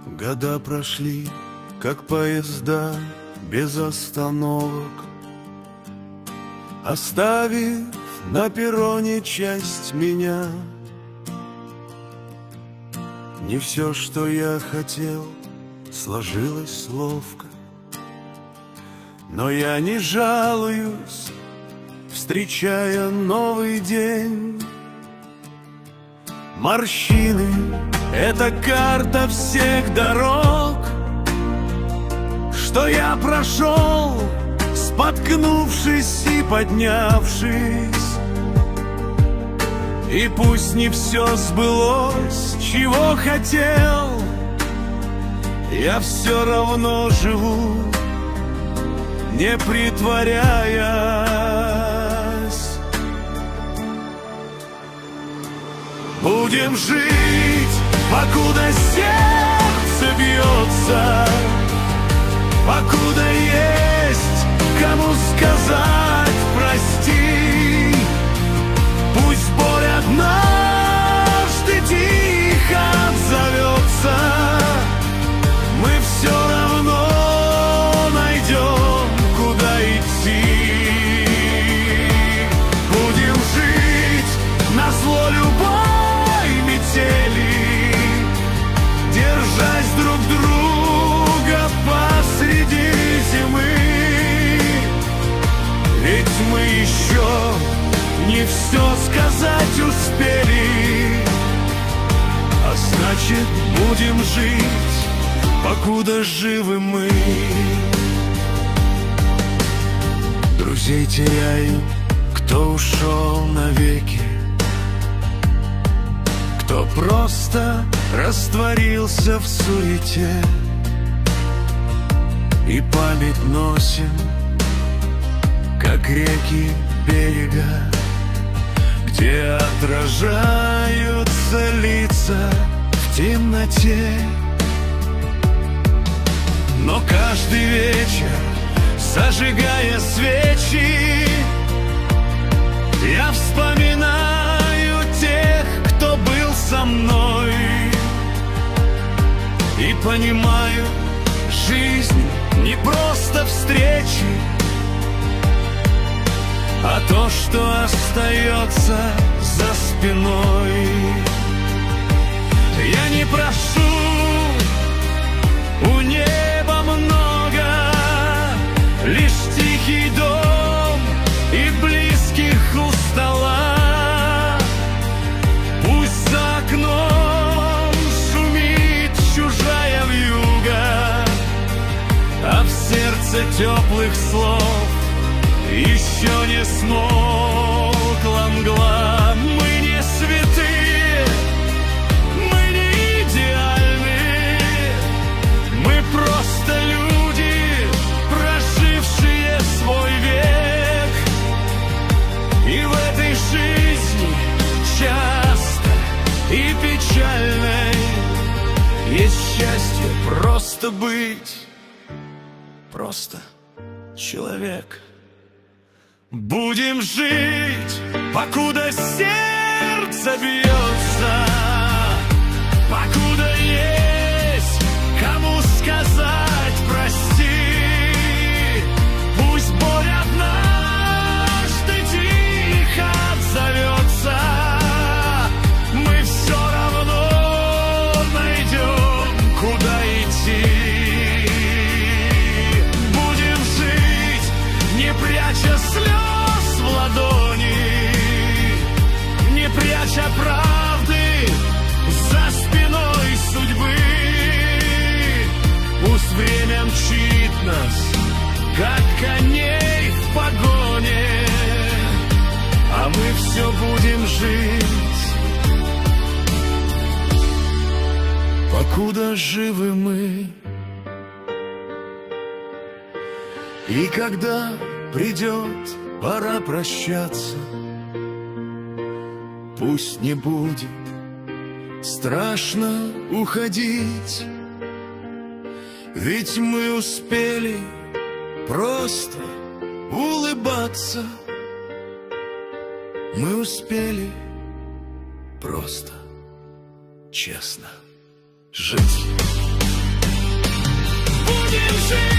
Года прошли, как поезда, без остановок, оставив на перроне часть меня. Не все, что я хотел, сложилось ловко, но я не жалуюсь, встречая новый день. Морщины — это карта всех дорог, что я прошел, споткнувшись и поднявшись. И пусть не все сбылось, чего хотел, я все равно живу, не притворяясь. Будем жить, покуда сердце бьется, покуда есть кому сказать прости. Пусть боль однажды тихо отзовется, мы все равно найдем, куда идти. Будем жить назло любой метели, держась друг друга посреди зимы. Ведь мы еще не все сказать успели, а значит, будем жить, покуда живы мы. Друзей теряю, кто ушел навеки, кто просто растворился в суете. И память носим, как реки берега, где отражаются лица в темноте. Но каждый вечер, зажигая свечи, я вспоминаю тех, кто был со мной, и понимаю, жизнь не просто встречи, а то, что остается за спиной. Я не прошу у неба много, лишь тихий дом и близких у стола. Пусть за окном шумит чужая вьюга, а в сердце теплых слов еще не смолкла мгла. Мы не святые, мы не идеальны, мы просто люди, прожившие свой век. И в этой жизни часто и печальной есть счастье просто быть, просто человек. Будем жить, покуда сердце бьется, покуда есть кому сказать прости. Пусть боль однажды тихо отзовется, мы все равно найдем, куда идти. Будем жить, не пряча слез в ладони, не пряча правды за спиной судьбы. Пусть время мчит нас, как коней в погоне, а мы все будем жить, покуда живы мы. И когда придет пора прощаться, пусть не будет страшно уходить, ведь мы успели просто улыбаться, мы успели просто честно жить. будем жить.